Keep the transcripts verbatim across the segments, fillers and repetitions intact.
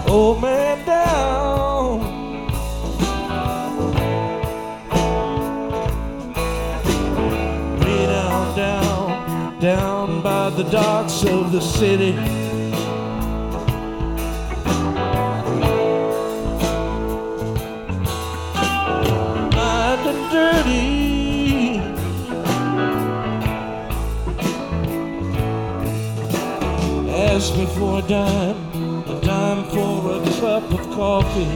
old man down. Way down, down, down by the docks of the city. Mind and dirty. Ask me for a dime, a dime for a cup of coffee.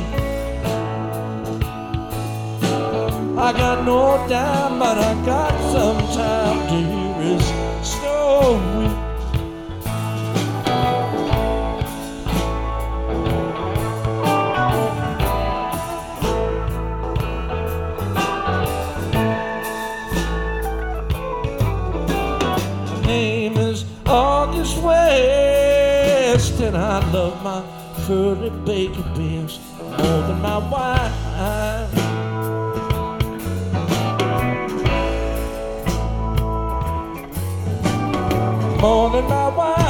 I got no dime, but I got some time to hear his story. My name is August West, and I love my curly bacon beans more than my wine. More than my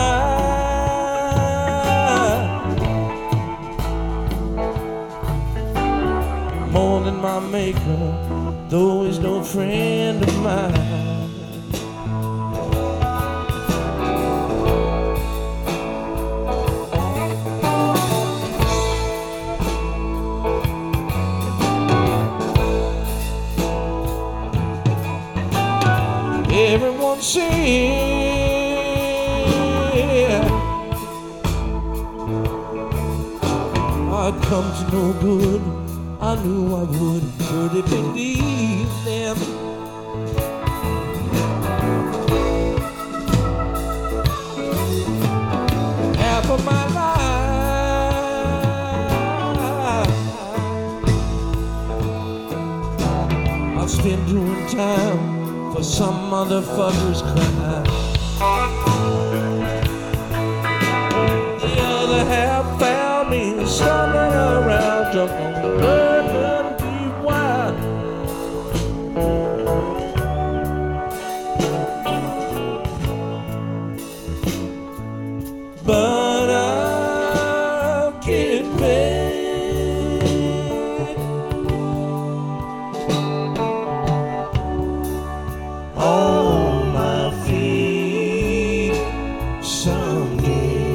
wine. More than my maker, though he's no friend of mine. Everyone said I'd come to no good. I knew I would, really believe them. Half of my life I've spent doing time for some motherfucker's crime. The other half found me stumbling around, drunk on bourbon deep wine. But I'll get paid. On my feet someday.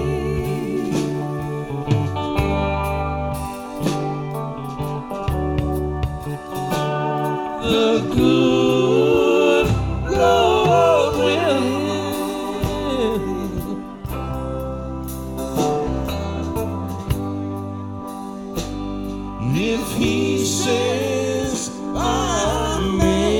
The good Lord willing, if He says I may.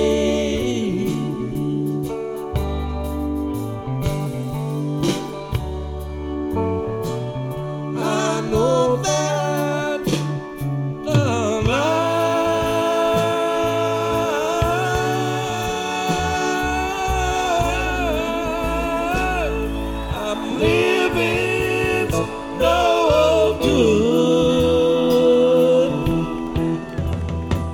Living's no good.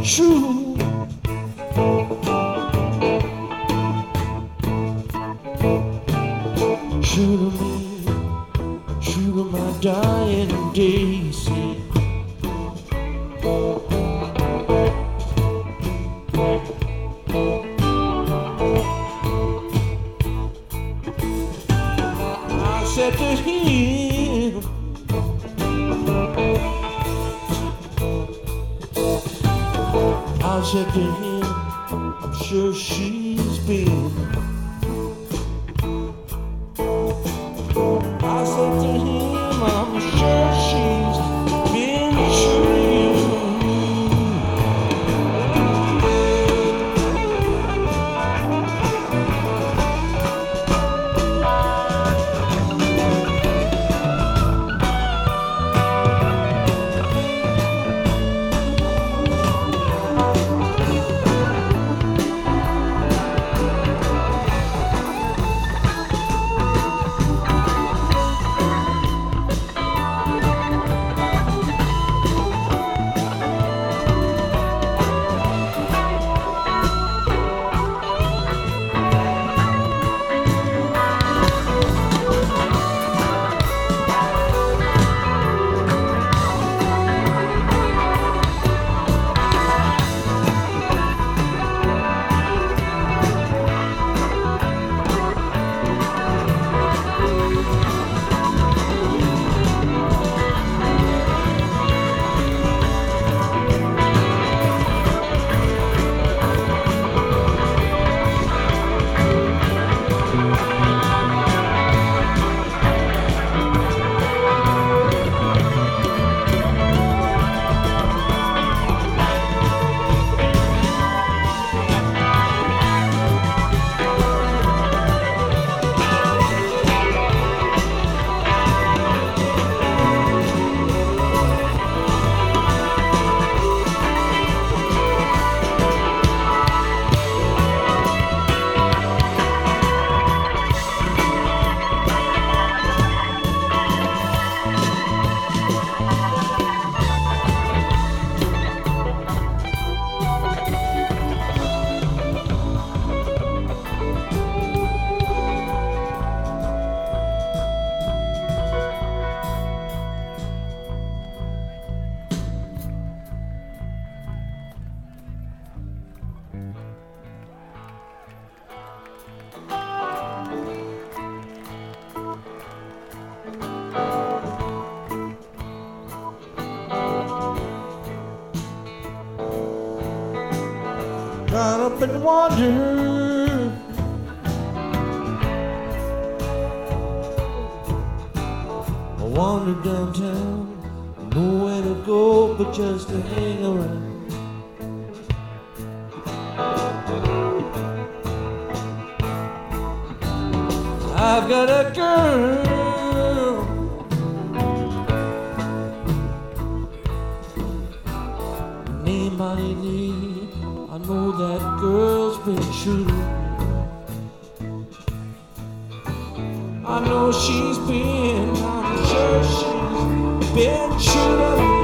true. True to me, true to my dying days. I said to him, I said to him, I'm sure she's been. I said to him, I'm sure she's been true. Got up and wandered, I wandered downtown, nowhere to go but just to hang around. I've got a girl, named Bonnie Lee. I know that girl's been true. I know she's been, I'm sure she's been true to me.